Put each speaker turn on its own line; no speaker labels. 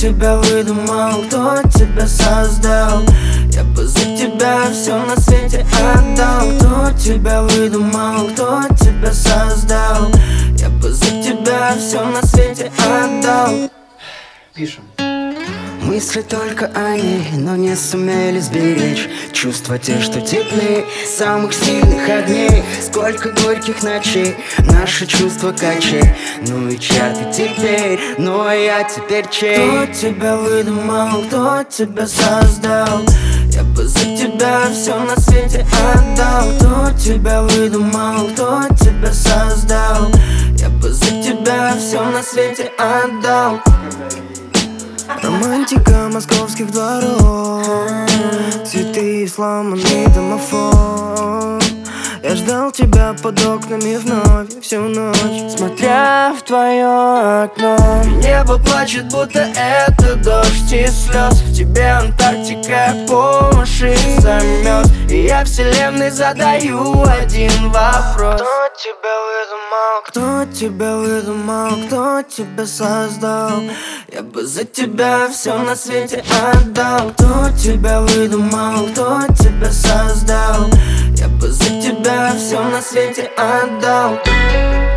тебя выдумал, кто тебя создал? Я бы за тебя все на свете отдал. Кто тебя выдумал, кто тебя создал? Я бы за тебя все на свете отдал.
Пишем.
Мысли только они, но не сумели сберечь чувства те, что теплее самых сильных огней. Сколько горьких ночей, наши чувства качей. Ну и чья ты теперь, ну а я теперь чей? Кто тебя выдумал, кто тебя создал? Я бы за тебя все на свете отдал. Кто тебя выдумал, кто тебя создал? Я бы за тебя все на свете отдал. Романтика московских дворов, цветы и сломанный домофон. Я ждал тебя под окнами вновь всю ночь, смотря в твое окно. Небо плачет, будто это дождь из слез. В тебе Антарктика по уши замёрз. И я вселенной задаю один вопрос: кто тебя выдумал, кто тебя выдумал, кто тебя создал? Я бы за тебя все на свете отдал. Кто тебя выдумал, кто тебя создал? Я бы за тебя все на свете отдал.